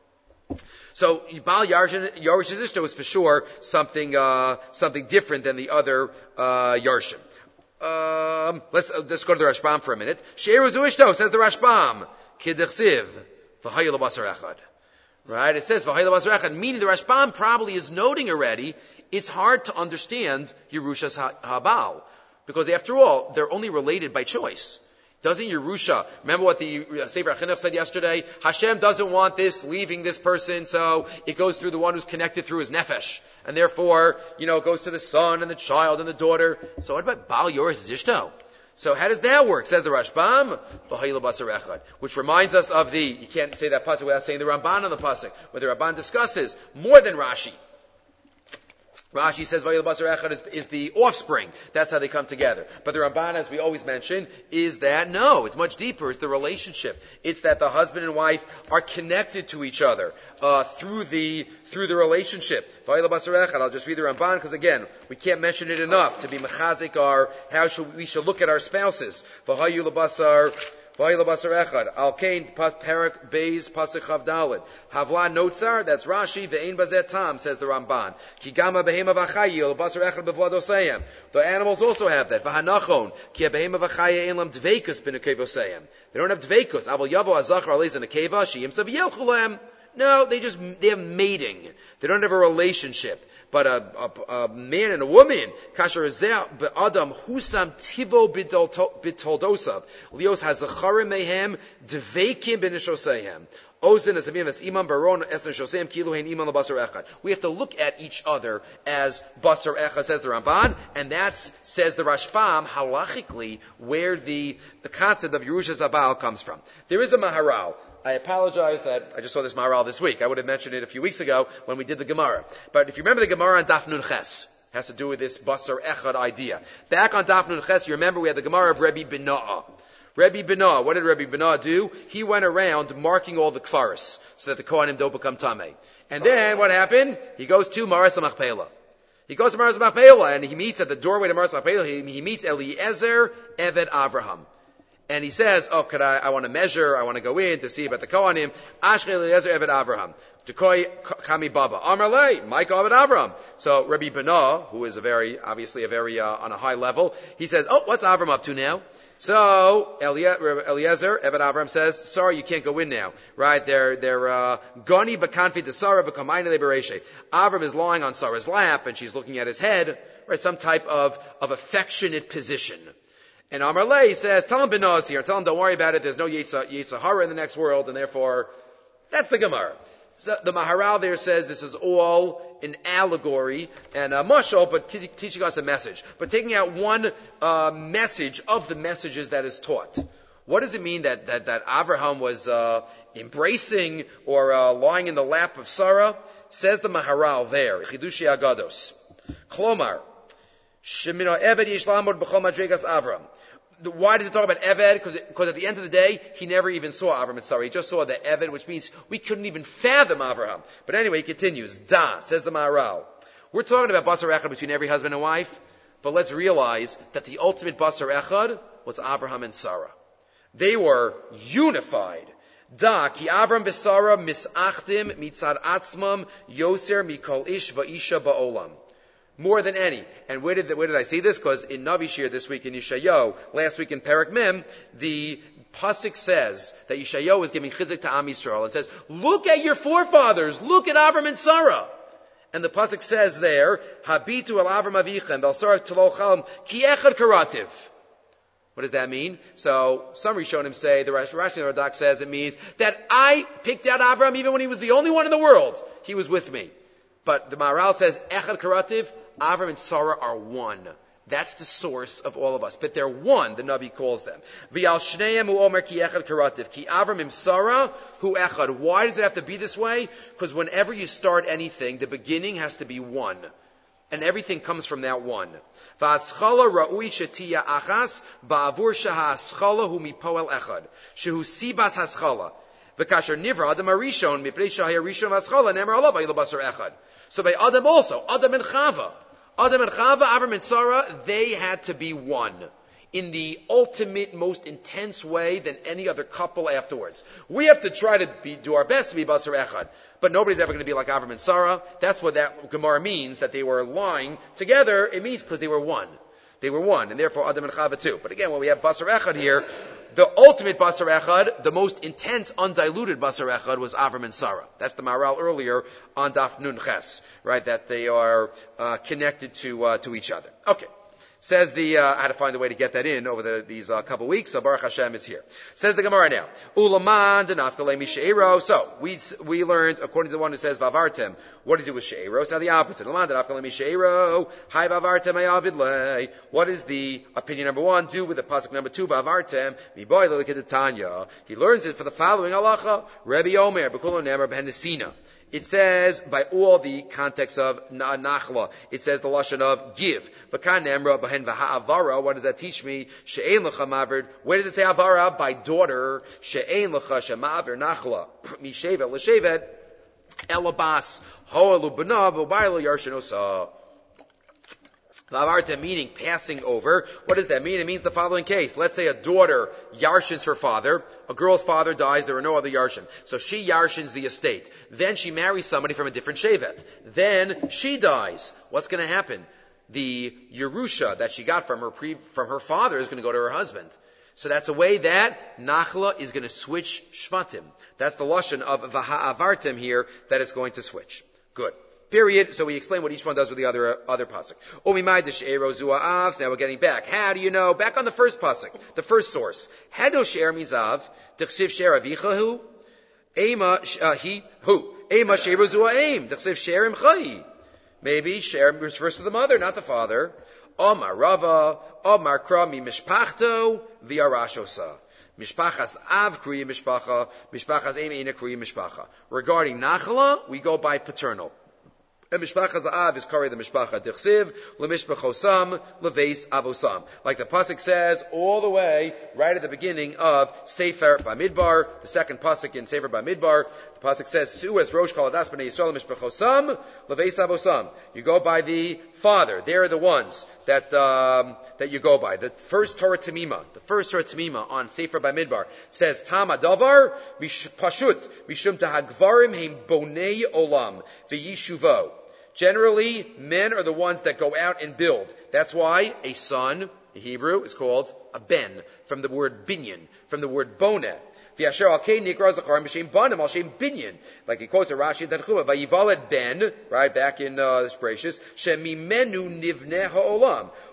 S1: So Baal Yoresh Ishto is for sure something different than the other Yarshim. Let's go to the Rashbam for a minute. She'eru zu Ishto, says the Rashbam, Kidechsiv, v'hayu l'basar echad. Right? It says v'hayu l'basar echad, meaning the Rashbam probably is noting already, it's hard to understand Yerushas Habal. Because after all, they're only related by choice. Doesn't Yerusha, remember what the Sefer HaChinuch said yesterday? Hashem doesn't want this leaving this person, so it goes through the one who's connected through his nefesh. And therefore, it goes to the son and the child and the daughter. So what about Baal Yoresh Zishto? So how does that work? Says the Rashbam, V'hayu l'basar echad, which reminds us of you can't say that pasuk without saying the Ramban on the pasuk, where the Ramban discusses more than Rashi. Rashi says V'hayu l'basar echad is the offspring. That's how they come together. But the Ramban, as we always mention, is that no, it's much deeper. It's the relationship. It's that the husband and wife are connected to each other through the relationship. V'hayu l'basar echad. I'll just read the Ramban because again, we can't mention it enough to be mechazik we should look at our spouses. V'hayu l'basar echad. Al-Kain, Parak, Beis, Pasuk Chavdalid. Havla Notzar, that's Rashi, Ve'ein Bazet Tam, says the Ramban. Kigama Behema V'chayil, Basar Echad B'vladosayim. The animals also have that. V'hanachon, Ki Behema V'chayil Ein Lam Dveikus B'nekevosayim. They don't have Dveikus. Aval Yavo Azachar Alez in a Keva, Shiyim Sav Yelchulem. No, they have mating. They don't have a relationship. But a man and a woman, kasher adam husam tivo bitoldosav, lios hazacharim mehem dveikim b'nishoseihem. Ozvin asavim as imam baron esen shoseihem kilu hein imam l'basar echad. We have to look at each other as basar echad, says the Ramban, and that says the Rashbam halachically where the concept of Yerusha Zabal comes from. There is a Maharal. I apologize that I just saw this Maharal this week. I would have mentioned it a few weeks ago when we did the Gemara. But if you remember the Gemara on Daf Nun Ches, has to do with this Basar Echad idea. Back on Daf Nun Ches, you remember we had the Gemara of Rebbe Binah. Rebbe Binah, what did Rebbe Binah do? He went around marking all the Kfaris so that the Kohanim don't become Tameh. And then what happened? He goes to Maras HaMachpelah. He goes to Maras HaMachpelah and he meets at the doorway to Maras HaMachpelah, he meets Eliezer Eved Avraham. And he says, I want to measure, I want to go in to see about the Kohanim. Ashkei Eliezer Eved Avraham. Dekoi Kami Baba. Amar Lei, Mike Eved Avraham. So Rabbi Binah, who is obviously a very, on a high level, he says, what's Avram up to now? So Eliezer Eved Avraham says, sorry, you can't go in now. Right? They're Gani Bakanfi de Sarah V'Kamaina Lebereshe. Avram is lying on Sarah's lap and she's looking at his head, right? Some type of affectionate position. And Amar Lei says, tell him Benos here, tell him don't worry about it, there's no Yetzirah in the next world, and therefore, that's the Gemara. So the Maharal there says this is all an allegory and a mashal, but teaching us a message. But taking out one message of the messages that is taught. What does it mean that Avraham was embracing or lying in the lap of Sarah? Says the Maharal there, Chidushi Agados. Klomar, Shemino Eved Yesh Lamod B'chol Madregas Avram. Why does it talk about Eved? Because at the end of the day, he never even saw Avram and Sarah. He just saw the Eved, which means we couldn't even fathom Avraham. But anyway, he continues. Da, says the Maharal. We're talking about Basar Echad between every husband and wife, but let's realize that the ultimate Basar Echad was Avraham and Sarah. They were unified. Da, ki Avram b'Sarah misachtim mitzad atzmam yoser mikol ish va'isha ba'olam. More than any. And where did I see this? Because in Navi Shir this week in Yeshayahu, last week in Perek Mem, the pasuk says that Yeshayahu is giving chizuk to Am Yisrael and says, look at your forefathers, look at Avram and Sarah. And the pasuk says there, Habitu al Avram avichem, bel Sarah tolo chalom, ki echad karativ. What does that mean? So some Rishonim say, the Rashi and Radak says it means that I picked out Avram even when he was the only one in the world. He was with me. But the Maharal says, echad karativ, Avram and Sarah are one. That's the source of all of us. But they're one, the Navi calls them. V'al shneim hu omer ki echad karativ. Ki Avram im Sarah hu echad. Why does it have to be this way? Because whenever you start anything, the beginning has to be one. And everything comes from that one. V'aschala ra'ui shetiya achas ba'avur shaha'aschala hu mipoel echad. Shehu sibas haschala. V'kasher nivra adam arishon mipnei shahaya rishon v'aschala nemer alav ha'il basar echad. So by Adam also, Adam and Chava, Avram and Sarah, they had to be one in the ultimate, most intense way than any other couple afterwards. We have to try to do our best to be Basar Echad, but nobody's ever going to be like Avram and Sarah. That's what that Gemara means, that they were lying together. It means because they were one. They were one, and therefore Adam and Chava too. But again, when we have Basar Echad here, the ultimate Basar Echad, the most intense, undiluted Basar Echad was Avram and Sarah. That's the Maharal earlier on Daf Nun Ches, right? That they are connected to each other. Okay. Says I had to find a way to get that in over these couple weeks, so Baruch Hashem is here. Says the Gemara now. Ulaman denafkale misheiro. So, we learned, according to the one who says Vavartem, what is it with she'ero? It's now the opposite. Ulaman denafkale misheiro. Hi Vavartem ayavidle. What is the opinion number one? Do with the pasuk number two, Vavartem. Miboy lelikidetanya. He learns it for the following halacha. Rebbe Omer, Bekulo Nemer Behenesina. It says, by all the context of nachla, it says the lashon of give. V'kan nemra b'hen v'ha'avara. What does that teach me? She'ein l'cha mavrid. Where does it say avara? By daughter. She'ein l'cha shemavir nachla. Mishevet l'shevet. Elabas. Ho'elu b'na b'bayla yarshin osa. Vavarta meaning passing over. What does that mean? It means the following case. Let's say a daughter yarshins her father. A girl's father dies. There are no other yarshin. So she yarshins the estate. Then she marries somebody from a different shevet. Then she dies. What's going to happen? The Yerusha that she got from her father is going to go to her husband. So that's a way that Nachla is going to switch Shvatim. That's the lashon of Vaha'avartim here that it's going to switch. Good. Period. So we explain what each one does with the other pasuk. Now we're getting back. How do you know? Back on the first pasuk, the first source. How do she'er means av? D'chsiv she'er avicha hu? Ema he who? Ema she'er zu aim. D'chsiv she'er im chai. Maybe she'er refers to the mother, not the father. Omar Rava, Omar Kra mi mishpachto v'arashosa. Mishpachas av kriya mishpacha. Mishpachas aim eina kriya mishpacha. Regarding nachala, we go by paternal. And Mishpacha Za'av is Kari the Mishpacha Dichsiv, Lemishpachosam, Leveis Avosam. Like the Pasuk says, all the way, right at the beginning of Sefer Bamidbar, the second Pasuk in Sefer Bamidbar, the Pasuk says, Suez Rosh Kaladas B'nei Yisrael Mishpachosam, Leveis Avosam. You go by the father. They are the ones that you go by. The first Torah Tamima on Sefer Bamidbar says, Tam Adavar, Pashut, Mishum Tahagvarim Heim Bonei Olam, V'yishuvo. Generally, men are the ones that go out and build. That's why a son, in Hebrew, is called a ben, from the word binyan, from the word boneh. Like he quotes a Rashi in Tanchuma, Vayivaled ben, right, back in Sprachus, Shemimenu nivneh ha'olam.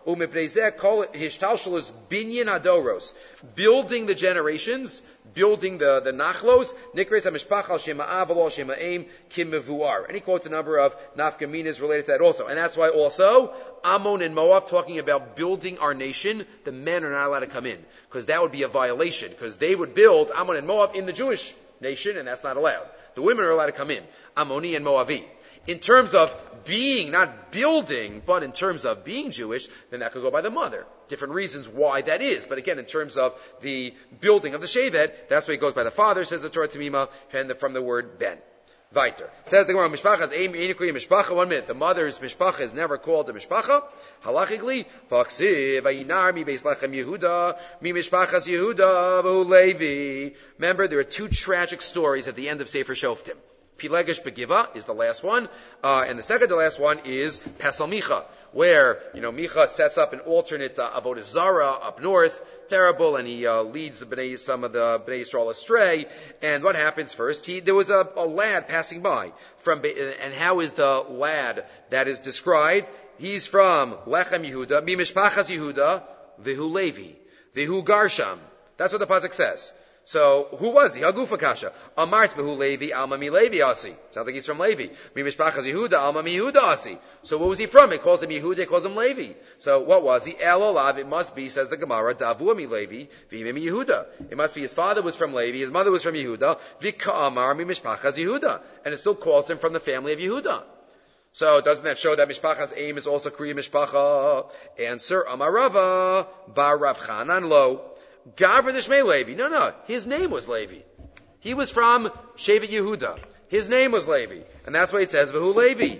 S1: U'mipnei kol hishtalshalus binyan adoros. Building the generations, building the nachlos, nikres ha-mishpacha al shema av al shema aim kim mevuar. And he quotes a number of nafkaminas related to that also. And that's why also, Ammon and Moab talking about building our nation, the men are not allowed to come in. Because that would be a violation. Because they would build Ammon and Moab in the Jewish nation, and that's not allowed. The women are allowed to come in. Ammoni and Moavi. In terms of being, not building, but in terms of being Jewish, then that could go by the mother. Different reasons why that is. But again, in terms of the building of the Shevet, that's why it goes by the father, says the Torah Tamima, and from the word ben. Weiter. Says the Gemara, Mishpacha is Mishpacha. 1 minute. The mother's Mishpacha is never called a Mishpacha. Halachically, Faksiv, Ayinar, Mi Beis Lechem Yehuda, Mi Mishpachas Yehuda, V'hu Levi. Remember, there are 2 tragic stories at the end of Sefer Shoftim. Pilegesh Begiva is the last one, and the second to last one is Pesel Micha, where, Micha sets up an alternate Avodah Zarah up north, terrible, and he leads some of the Bnei Yisrael astray. And what happens first? There was a lad passing by and how is the lad that is described? He's from Lechem Yehuda, Mimishpachas Yehuda, V'hu Levi, V'hu Garsham. That's what the pasuk says. So, who was he? Hagufa Kasha. Amart v'hu Levi, Alma mi Levi asi. Sounds like he's from Levi. Mi Mishpachas Yehuda, Alma mi Yehuda asi. So what was he from? He calls him Yehuda, he calls him Levi. So what was he? El olav, it must be, says the Gemara, Davua mi Levi, v'ime mi Yehuda. It must be his father was from Levi, his mother was from Yehuda, v'ka amar mi Mishpachas Yehuda. And it still calls him from the family of Yehuda. So doesn't that show that Mishpachas aim is also Kriya Mishpacha? Answer, Amarava, Bar Rav Chanan lo. Gavra the Shmei Levi. No. His name was Levi. He was from Shevet Yehuda. His name was Levi. And that's why it says, V'hu Levi.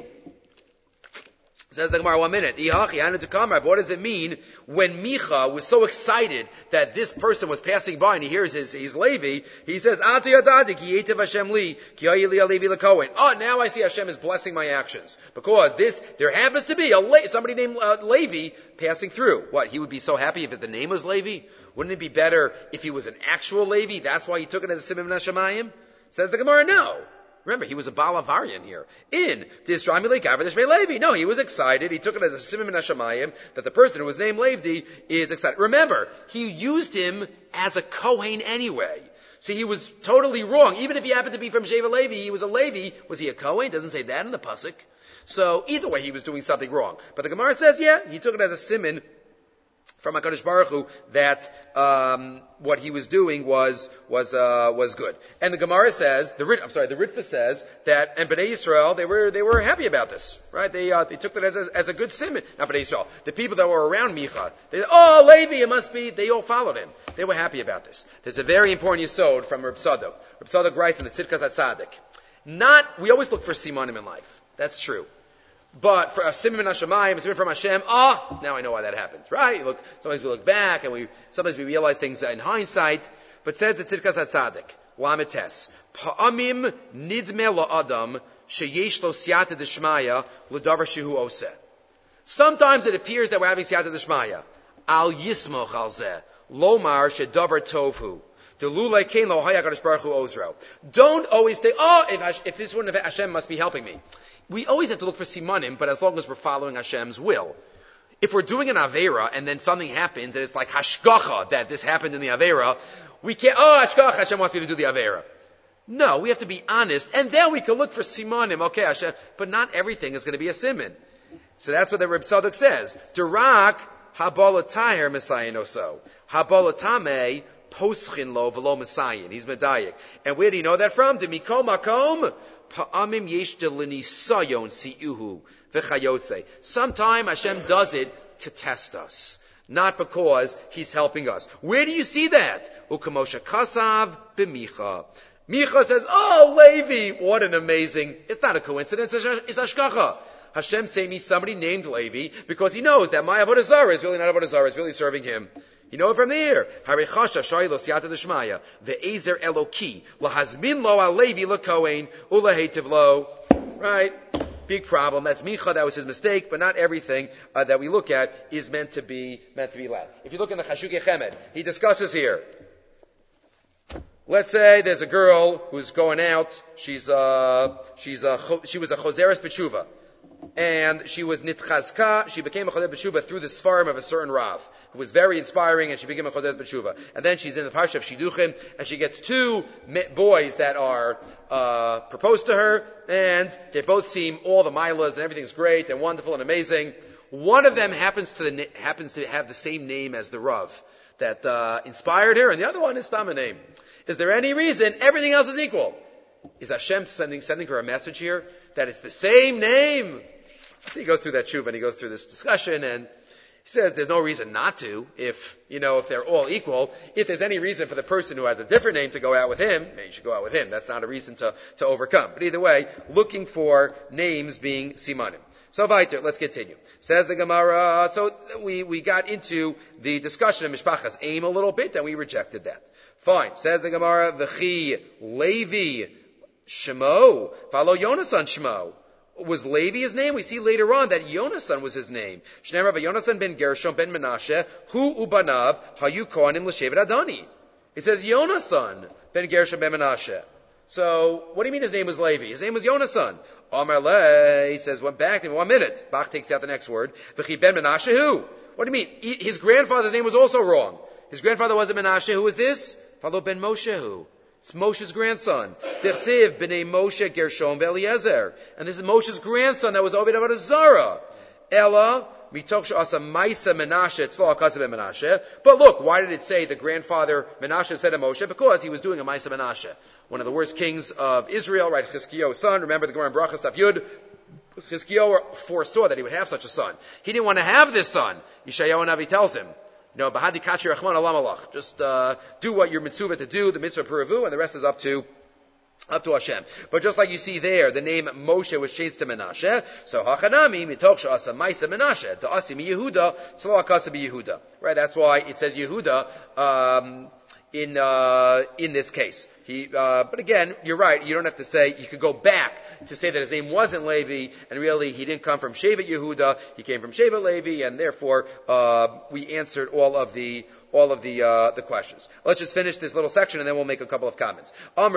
S1: Says the Gemara, 1 minute. What does it mean when Micha was so excited that this person was passing by and he hears he's Levi? He says, Oh, now I see Hashem is blessing my actions. Because there happens to be somebody named Levi passing through. What, he would be so happy if the name was Levi? Wouldn't it be better if he was an actual Levi? That's why he took it as a Simim Nashamayim? Says the Gemara, no. Remember, he was a Balavarian here. No, he was excited. He took it as a Simim Nashamayim that the person who was named Levi is excited. Remember, he used him as a Kohen anyway. So he was totally wrong. Even if he happened to be from Sheva Levi, he was a Levi. Was he a Kohen? Doesn't say that in the pasuk. So either way, he was doing something wrong. But the Gemara says, he took it as a Simin from HaKadosh Baruch Hu that what he was doing was good. And the Gemara says, the Ritva says that, and Bnei Yisrael, they were happy about this, right? They took that as a good simon. Not Bnei Yisrael. The people that were around Micha, Levi, it must be, they all followed him. They were happy about this. There's a very important yesod from Reb Tzadok. Reb Tzadok writes in the Tzidkas HaTzadik. We always look for simanim in life. That's true. But for a simon Hashemayim, a simon from Hashem, now I know why that happens, right? Sometimes we look back and sometimes we realize things in hindsight. But says the Tzidkas HaTzadik, Lamites, Pa'amim nidme la'adam sheyesh lo siyata d'shmaya l'davar shehu oseh. Sometimes it appears that we're having siyata d'shmaya. Al yismoch al zeh, lomar shedavar tovhu. Don't always think, if this wouldn't have, Hashem must be helping me. We always have to look for simanim, but as long as we're following Hashem's will. If we're doing an Aveira and then something happens and it's like hashgacha that this happened in the Aveira, we can't, hashgacha, Hashem wants me to do the Aveira. No, we have to be honest, and then we can look for simanim, okay, Hashem, but not everything is going to be a siman. So that's what the Reb Tzadok says. Durak habalatayr messianoso. Habalatame poschin lo v'lo messian. He's medayik. And where do you know that from? De mikol makom. Sometime Hashem does it to test us, not because He's helping us. Where do you see that? Ukamosha kasav b'micha. Micha says, Levi, what an amazing, it's not a coincidence, it's hashgacha. Hashem saying me somebody named Levi because He knows that my avodah zarah is really not avodah zarah, it's really serving Him. You know it from there. Harechasha shaylo siyata d'shmaya ve'ezer eloki lahazmin lo al Levi lakohen ulahetiv lo. Right? Big problem. That's Micha. That was his mistake. But not everything that we look at is meant to be led. If you look in the Chashukei Chemed, he discusses here. Let's say there's a girl who's going out. She was a choseres b'tshuva. and she was nitchazka. She became a chodesh b'tshuva through the svarim of a certain Rav, who was very inspiring, and she became a chodesh b'tshuva. And then she's in the parsha of Shidduchim, and she gets two boys that are proposed to her, and they both seem all the milas, and everything's great and wonderful and amazing. One of them happens to have the same name as the Rav that inspired her, and the other one is Stam a name. Is there any reason everything else is equal? Is Hashem sending her a message here that it's the same name? So he goes through that tshuva and he goes through this discussion, and he says there's no reason not to if they're all equal. If there's any reason for the person who has a different name to go out with him, maybe you should go out with him. That's not a reason to overcome. But either way, looking for names being simanim. So weiter, let's continue. Says the Gemara, so we got into the discussion of Mishpachas Aim a little bit, and we rejected that. Fine. Says the Gemara, V'chi Levi Shemo, follow Yonasan Shemo. Was Levi his name? We see later on that Yonasan was his name. Shnei Rav Yonasan ben Gershom ben Menashe, hu ubanav hayu kohanim l'shevet Adoni. It says Yonasan ben Gershom ben Menashe. So, what do you mean his name was Levi? His name was Yonasan. Amar Le, he says, went back to him, 1 minute. Bach takes out the next word. V'chi ben Menashe who? What do you mean? His grandfather's name was also wrong. His grandfather wasn't Menashe. Who is this? Follow ben Moshe who? It's Moshe's grandson. Tersiv b'nei Moshe Gershom ve'Eliezer. And this is Moshe's grandson that was Obed Avodah Zarah. Ella, mitoch she'asa Maisa Menashe, tzvah ha'kasav ben Menashe. But look, why did it say the grandfather Menashe said to Moshe? Because he was doing a Maisa Menashe. One of the worst kings of Israel, right? Chizkiyahu's son. Remember the Gemara in Brachas Daf Yud? Chizkiyahu foresaw that he would have such a son. He didn't want to have this son. Yeshayahu Navi tells him, Bahadi Kachi Rachman Alam Alach. Just do what you're mitzvah to do, the mitzvah puravu, and the rest is up to Hashem. But just like you see there, the name Moshe was changed to Menashe. So Hachanami mitoch she'asa Maisa Menashe to Asi mi Yehuda tzlo hakasa bi Yehuda. Right? That's why it says Yehuda in this case. But again, you're right. You don't have to say. You could go back to say that his name wasn't Levi, and really he didn't come from Shevet Yehuda. He came from Shevet Levi, and therefore we answered all of the questions. Let's just finish this little section, and then we'll make a couple of comments.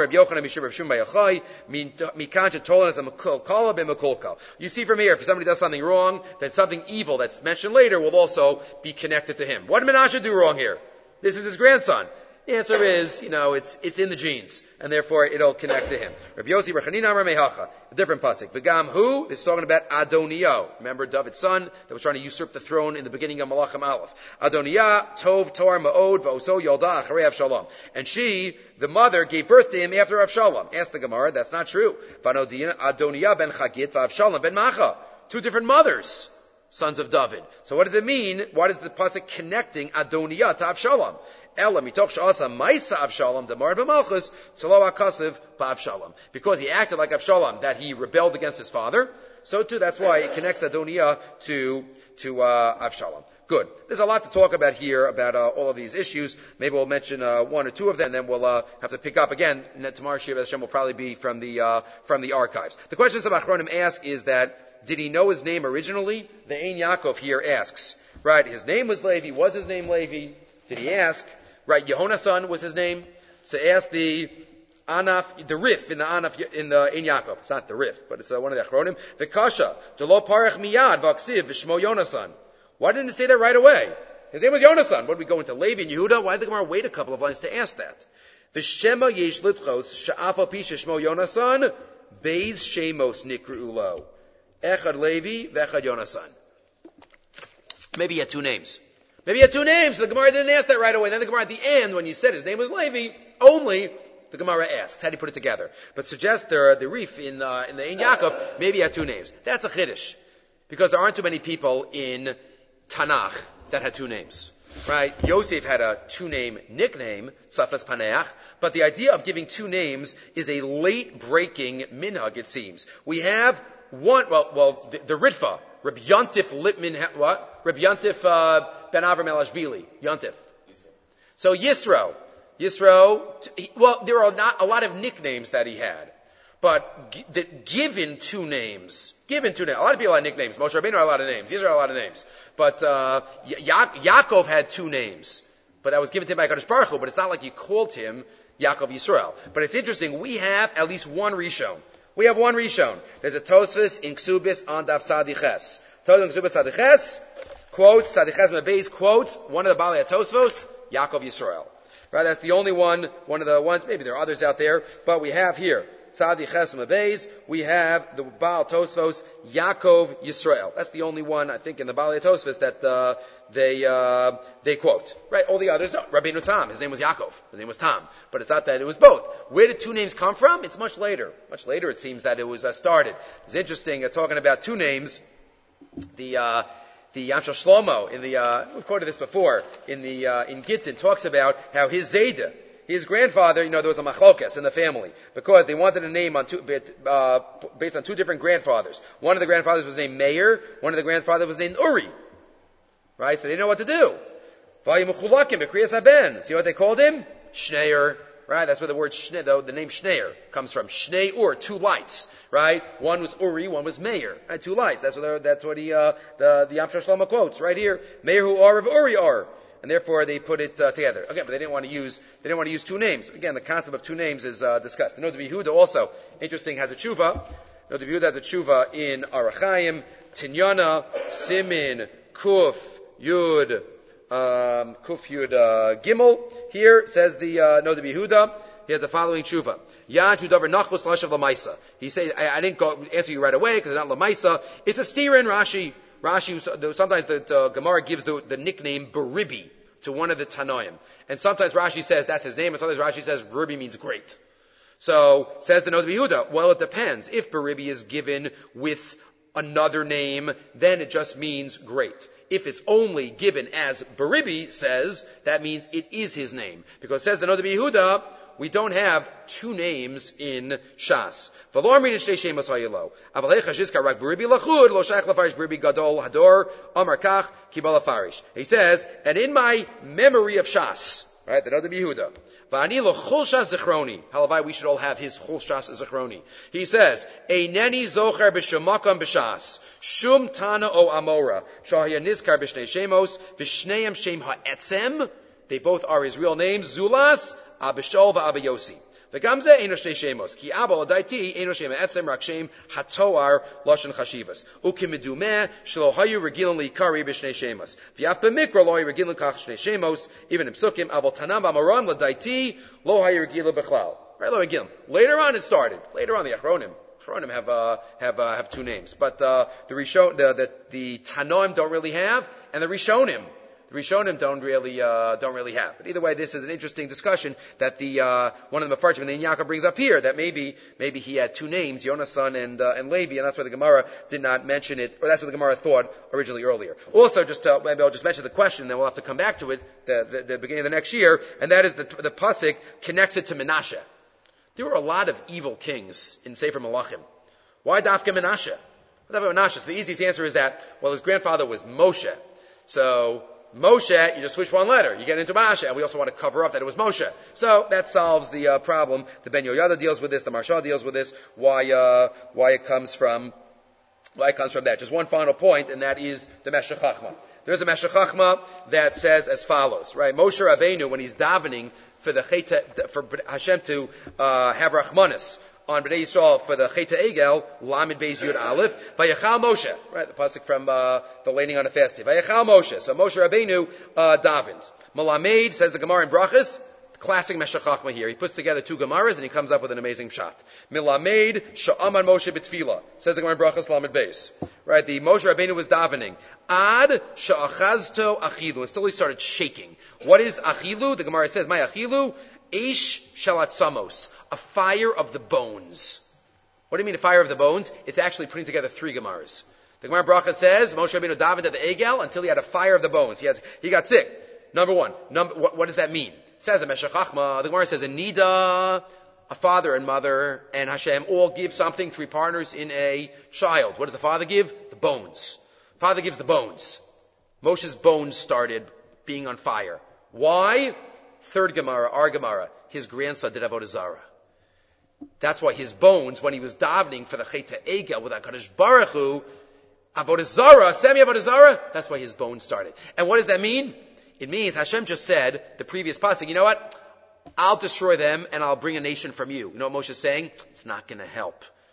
S1: You see from here, if somebody does something wrong, then something evil that's mentioned later will also be connected to him. What did Menashe do wrong here? This is his grandson. The answer is, it's in the genes, and therefore it'll connect to him. Rabbi Yossi Rechanina Amar Mehacha, a different pasuk. V'gam hu, this is talking about Adoniah. Remember David's son that was trying to usurp the throne in the beginning of Malachim Aleph. Adoniah, Tov, Tor, Ma'od, V'oso, Yolda, Acharei Avshalom. And she, the mother, gave birth to him after Avshalom. Ask the Gemara, that's not true. Adoniah ben Chagit, V'Avshalom ben Macha. Two different mothers, sons of David. So what does it mean? Why is the pasuk connecting Adoniah to Avshalom? Ella mitoch she'asa Maisa Avshalom demar b'malchus tzlo hakasav b'Avshalom. Because he acted like Avshalom, that he rebelled against his father. So too, that's why it connects Adoniah to Avshalom. Good. There's a lot to talk about here about all of these issues. Maybe we'll mention one or two of them, and then we'll have to pick up again. Tomorrow's Shir Hashem will probably be from the archives. The question some Achronim ask is that did he know his name originally? The Ein Yaakov here asks, right? His name was Levi. Was his name Levi? Did he ask? Right, Yehonasan was his name. So ask the Anaf, the Rif in the Anaf in the Ein Yaakov. It's not the Rif, but it's one of the Achronim. The Kasha, Jalo Parach Miyad Vaksiv V'Shmo Yonasan. Why didn't it say that right away? His name was Yonasan. What did we go into Levi and Yehuda? Why did the Gemara wait a couple of lines to ask that? V'Shema Yesh Litchos Sha'afa Pisha Shmo Yonasan Beis Shemos Nikru Ulo Echad Levi V'Echad Yonasan. Maybe he had two names. Maybe he had two names. The Gemara didn't ask that right away. Then the Gemara at the end, when you said his name was Levi, only the Gemara asks. How do you put it together? But suggest the Rif in the Ein Yaakov, maybe he had two names. That's a chiddush. Because there aren't too many people in Tanakh that had two names. Right? Yosef had a two-name nickname, Safas Paneach, but the idea of giving two names is a late-breaking minhag, it seems. We have one, the Ritva, Reb Yontif Litmin, what? Reb Yontif Ben Avram El Ashbili, Yontif. So Yisro, there are not a lot of nicknames that he had, but given two names. A lot of people had nicknames. Moshe Rabbeinu had a lot of names. These are a lot of names. But Yaakov had two names, but that was given to him by Kadosh Baruch Hu. But it's not like you called him Yaakov Yisrael. But it's interesting. We have at least one Rishon. We have one Rishon. There's a Tosfos in Ksubis on Daf Sadiches. Tosfos in Ksubis Sadiches quotes, Sadiches Mabeis quotes, one of the Balei Tosfos, Yaakov Yisrael. Right, that's the only one of the ones, maybe there are others out there, but we have here, Sadiches Mabeis, we have the Baal Tosfos, Yaakov Yisrael. That's the only one, I think, in the Balei Tosfos that, they quote. Right? All the others don't. Rabbeinu Tam, his name was Yaakov. His name was Tam. But it's not that it was both. Where did two names come from? It's much later. Much later it seems that it was started. It's interesting, talking about two names. The Yamshel Shlomo, we've quoted this before, in Gittin, talks about how his Zayda, his grandfather, there was a machlokas in the family, because they wanted a name based on two different grandfathers. One of the grandfathers was named Meir, one of the grandfathers was named Uri. Right? So they didn't know what to do. See what they called him? Shneir. Right? That's where the word the name Shneir comes from. Shnei Ur, two lights. Right? One was Uri, one was Meir. Right? Two lights. That's what the Yamshel Shlomo quotes right here. Meir hu Ar of Uri Ar. And therefore they put it together. Again, but they didn't want to use two names. Again, the concept of two names is discussed. The Noda B'Yehuda also, interesting, has a tshuva. Noda B'Yehuda has a tshuva in Arachayim, Tinyana, Simin, Kuf, Yud Gimel. Here says the Noda B'Yehuda. He had the following tshuva. He says, I didn't answer you right away because it's not Lamaisa. It's a steer in Rashi. Sometimes the Gemara gives the nickname Beribi to one of the Tanoim. And sometimes Rashi says that's his name, and sometimes Rashi says Beribi means great. So, says the Noda B'Yehuda, well, it depends. If Beribi is given with another name, then it just means great. If it's only given as Beribi says, that means it is his name. Because says the Noda B'Yehuda, we don't have two names in Shas. He says, and in my memory of Shas, right, the Noda B'Yehuda, Halavai, we should all have his Chol Shas Zichroni. He says, Eineni zocher b'shemakam b'shas, shum tana o amora, shahya nizkar b'shnei shemos, v'shneim shem ha'etzem, they both are his real names, Zulas, Abishol v'Abayosi. V'gamze eino shnei shemos, ki Abba odaiti eino shem ha'etzem rak shem hatoar loshen chashivas. Ukimidumeh shelo hayu regilan li'kari b'shnei shemos. V'yaf b'mikra lo hayu regilan kach shnei shemos, even in psukim, avol tanam b'amaram l'daiti lo hayu regilan b'chlal. Right, lo regilan. Later on it started. Later on the Achronim have two names. But the Tanoim don't really have, and the Rishonim don't really have. But either way, this is an interesting discussion that one of the Mefarshim and the Yaakov brings up here, that maybe he had two names, Yonasan and Levi, and that's why the Gemara did not mention it, or that's what the Gemara thought originally earlier. Also, maybe I'll just mention the question, and then we'll have to come back to it the beginning of the next year, and that is the pasuk connects it to Menashe. There were a lot of evil kings in Sefer Malachim. Why Dafka Menashe? So the easiest answer is that, well, his grandfather was Moshe. So, Moshe, you just switch one letter. You get into Menashe, and we also want to cover up that it was Moshe. So that solves the problem. The Ben Yoyada deals with this. The Marsha deals with this. Why it comes from that. Just one final point, and that is the Meshech Chachma. There's a Meshech Chachma that says as follows, right? Moshe Rabbeinu, when he's davening for Hashem to have Rachmanis on Bnei Yisrael for the Cheta Egel, Lamed Beis Yud Aleph, Vayachal Moshe, right, the pasuk from the laying on a fast day. Vayachal Moshe. So Moshe Rabbeinu davened. Malamed, says the Gemara in Brachas, classic Meshech Chachma here. He puts together two Gemaras and he comes up with an amazing shot. Milamed Sha'aman Moshe B'Tfila, says the Gemara in Brachas Lamed Beis. Right, the Moshe Rabbeinu was davening. Ad Sha'achazto Achilu. And still he started shaking. What is Achilu? The Gemara says, my Achilu, Eish Shalatzamos, a fire of the bones. What do you mean a fire of the bones? It's actually putting together three Gemaras. The Gemara Bracha says, Moshe Rabbeinu davened at the Egel until he had a fire of the bones. He got sick. Number one. What does that mean? It says the Meshech Chachma, the Gemara says a Nida, a father and mother, and Hashem all give something, three partners in a child. What does the father give? The bones. Father gives the bones. Moshe's bones started being on fire. Why? Third Gemara, our Gemara, his grandson did Avodah Zarah. That's why his bones, when he was davening for the Cheta Egel with HaKadosh Baruch Hu, Avodah Zarah, Semi Avodah Zarah, that's why his bones started. And what does that mean? It means Hashem just said, the previous pasuk, you know what? I'll destroy them and I'll bring a nation from you. You know what Moshe's saying? It's not going to help.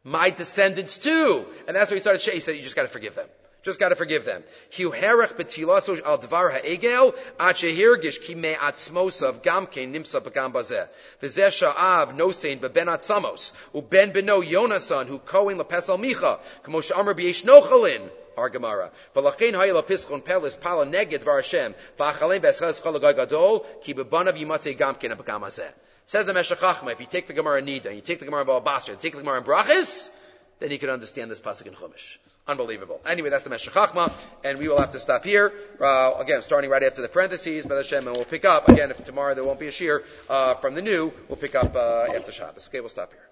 S1: My descendants too. And that's what he started saying. He said, you just got to forgive them. Just got to forgive them. Hiuherech betilaso al dvar ha'egel ad shehirgish ki me'atzmosav gamkein nimsa b'gam bazeh. V'zeh sha'av nosein beben atzamos uben beno Yonasan hu kohen lepesal micha k'mo she'amar b'yesh nochalin. Our Gemara. V'lachein hayel apischon pelis pala neged dvar Hashem v'achalein v'eschaz chalagai gadol ki bebanav yimatzei gamkein b'gam hazeh. Says the Meshech Chachma, if you take the Gemara in Nida, and you take the Gemara in Bava Basra, and you take the Gemara in Brachis, then you can understand this pasuk in Chumash. Unbelievable. Anyway, that's the Meshech Chachma, and we will have to stop here. Again, starting right after the parentheses, B'ez Hashem, and we'll pick up, again, if tomorrow there won't be a shir, from the new, we'll pick up, after Shabbos. Okay, we'll stop here.